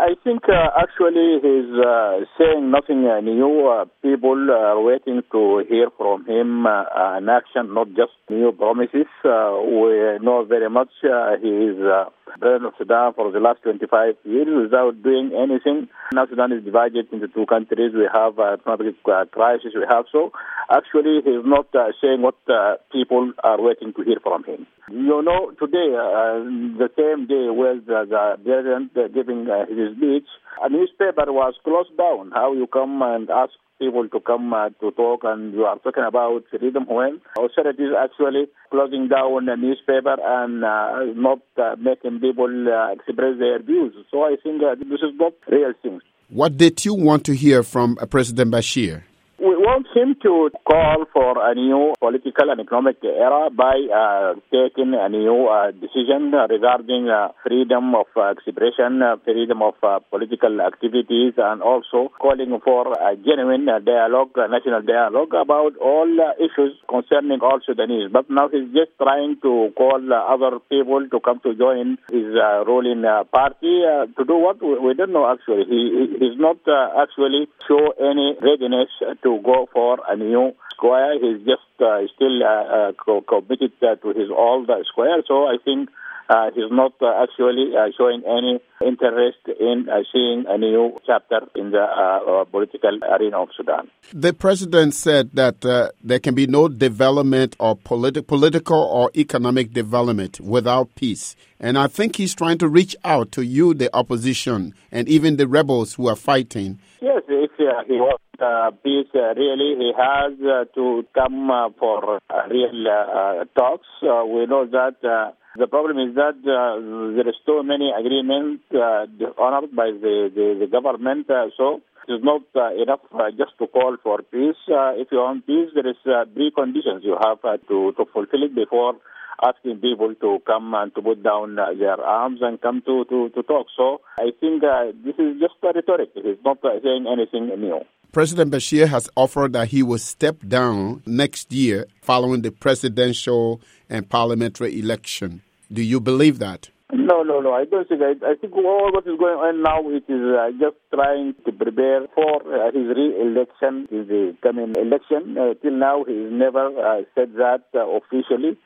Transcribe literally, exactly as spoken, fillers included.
I think uh, actually he's uh, saying nothing uh, new. Uh, people are waiting to hear from him uh, an action, not just new promises. Uh, we know very much uh, he is uh, president of Sudan for the last twenty-five years without doing anything. Now Sudan is divided into two countries. We have uh, economic uh, crisis. We have so actually he's not uh, saying what uh, people are waiting to hear from him. You know, today, uh, the same day was uh, the president uh, giving uh, his speech, a newspaper was closed down. How you come and ask people to come uh, to talk, and you are talking about freedom when authorities actually closing down a newspaper and uh, not uh, making people uh, express their views. So I think uh, this is not real things. What did you want to hear from uh, President Bashir? We want him to call for a new political and economic era by uh, taking a new uh, decision regarding uh, freedom of uh, expression, uh, freedom of uh, political activities, and also calling for a genuine uh, dialogue, uh, national dialogue about all uh, issues concerning all Sudanese. But now he's just trying to call uh, other people to come to join his uh, ruling uh, party. Uh, to do what? We, we don't know actually. He He's not uh, actually show any readiness to go for a new square. He's just uh, still uh, uh, committed uh, to his old uh, square. So I think uh, he's not uh, actually uh, showing any interest in uh, seeing a new chapter in the uh, uh, political arena of Sudan. The president said that uh, there can be no development or politi- political or economic development without peace. And I think he's trying to reach out to you, the opposition, and even the rebels who are fighting. Yes, if uh, he wants uh, peace, uh, really, he has uh, to come uh, for uh, real uh, talks. Uh, we know that uh, the problem is that uh, there is so many agreements uh, honored by the, the, the government, uh, so it is not uh, enough uh, just to call for peace. Uh, if you want peace, there is uh, three conditions you have uh, to, to fulfill it before asking people to come and to put down uh, their arms and come to, to, to talk. So I think uh, this is just a rhetoric. It is not uh, saying anything new. President Bashir has offered that he will step down next year following the presidential and parliamentary election. Do you believe that? No, no, no. I don't think. I, I think all what is going on now, it is uh, just trying to prepare for uh, his re-election, his uh, coming election. Uh, till now, he has never uh, said that uh, officially.